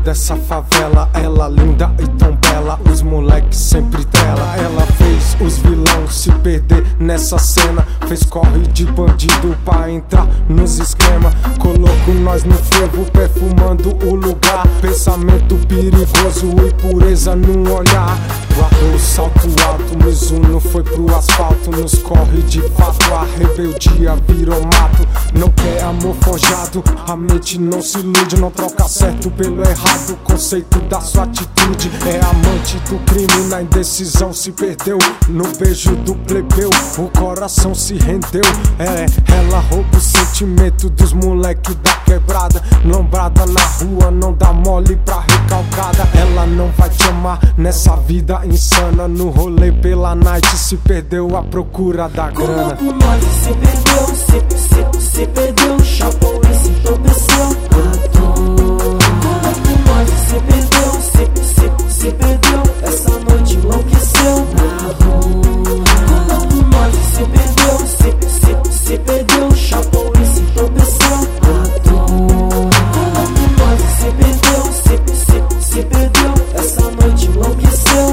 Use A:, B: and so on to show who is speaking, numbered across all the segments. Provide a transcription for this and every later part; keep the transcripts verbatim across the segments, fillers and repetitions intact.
A: dessa favela. Ela linda e tão bela, os moleques sempre dela. Ela fez os vilão se perder nessa cena, fez corre de bandido pra entrar nos esquema. Colocou nós no fervo, perfumando o lugar. Pensamento perigoso e pureza no olhar. Guardou o salto alto, Mizuno foi pro asfalto. Nos corre de fato, a rebeldia virou mato. Não quer amor forjado, a mente não se ilude. Não troca certo pelo errado, o conceito da sua atitude. É amante do crime, na indecisão se perdeu. No beijo do plebeu, o coração se rendeu. É, ela rouba o sentimento dos moleque da quebrada. Lombrada na rua, não dá mole pra recalcada. Ela não vai te amar nessa vida insana. No rolê pela night se perdeu à procura da grana.
B: Como nós se perdeu, se, se, se perdeu, chapou e se tropeceu. Como nós se perdeu, se, se, se perdeu, essa noite enlouqueceu. Como nós se perdeu, se, se, se perdeu, chapou e se tropeceu. Como nós se perdeu, se, se, se perdeu, essa noite enlouqueceu.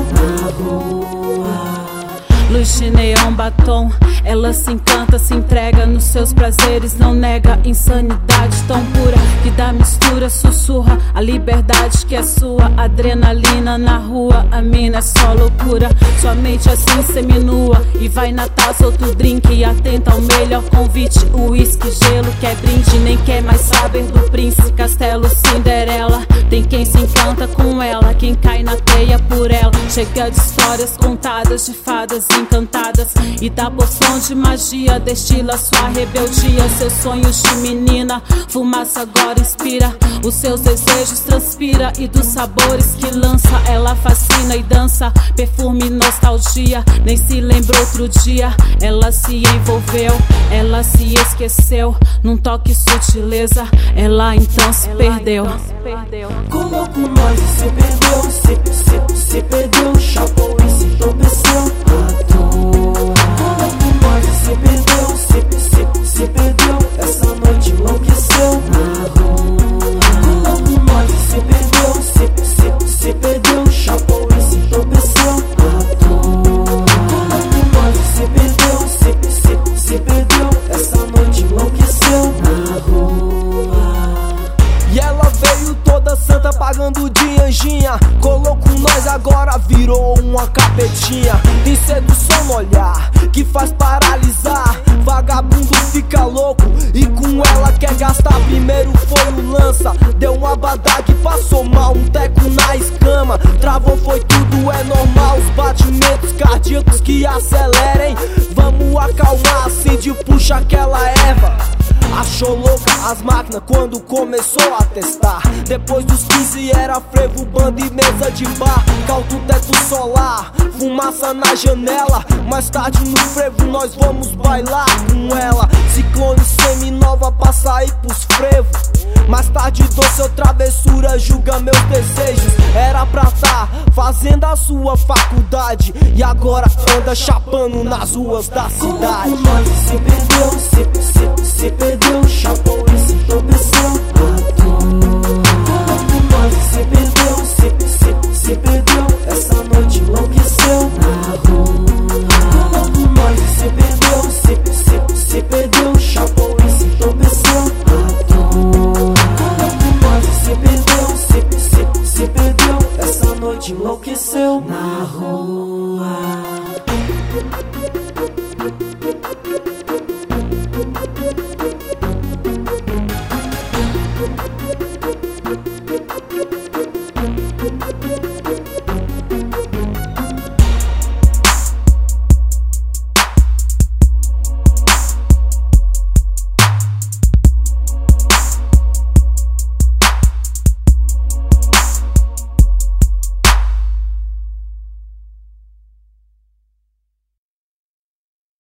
C: Luz de neon, batom, ela se encanta, se entrega nos seus prazeres, não nega insanidade tão pura que dá mistura, sussurra a liberdade que é sua. Adrenalina na rua, a mina é só loucura. Sua mente assim seminua e vai na taça outro drink e atenta ao melhor convite. Uísque, gelo, quer brinde, nem quer mais saber do príncipe. Castelo Cinderela, tem quem se encanta com ela, quem cai na teia por ela. Chega de histórias contadas de fadas encantadas e da poção de magia destila sua rebeldia. Seus sonhos de menina, fumaça agora inspira. Os seus desejos transpira e dos sabores que lança ela fascina e dança. Perfume, nostalgia, nem se lembra outro dia. Ela se envolveu, ela se esqueceu. Num toque sutileza, ela então se perdeu.
B: Colocou nós e se perdeu, se, se, se perdeu, chapou e se tropeceu. Colocou nós e se perdeu, se, se, se perdeu, essa noite enlouqueceu. Colocou nós e se perdeu, se, se, se perdeu, chapou e se tropeceu. Colocou nós e se perdeu, se, se, se perdeu, essa noite enlouqueceu.
D: E ela veio toda santa pagando de anjinha. Colocou nós agora virou uma capetinha. Tem sedução no olhar que faz paralisar. Vagabundo fica louco e com ela quer gastar. Primeiro foi o lança, deu um abadá que passou mal. Um teco na escama, travou foi tudo, é normal. Os batimentos cardíacos que acelerem. Vamos acalmar, acende, puxa aquela erva. Achou louca as máquinas quando começou a testar. Depois dos quinze era frevo, banda e mesa de bar. Caldo, teto solar, fumaça na janela. Mais tarde no frevo nós vamos bailar com ela. Ciclone semi-nova pra sair pros frevos. Mais tarde dou seu travessura, julga meus desejos. Era pra tá fazendo a sua faculdade e agora anda chapando nas ruas da cidade.
B: Como nós se perdeu, se, se, se perdeu, chapou e se tropeceu. Como nós se perdeu, se, se, se perdeu, essa noite enlouqueceu. Como nós se perdeu, se, se, se perdeu, chapou e se tropeceu. Se perdeu, se, se, se perdeu, essa noite enlouqueceu na rua.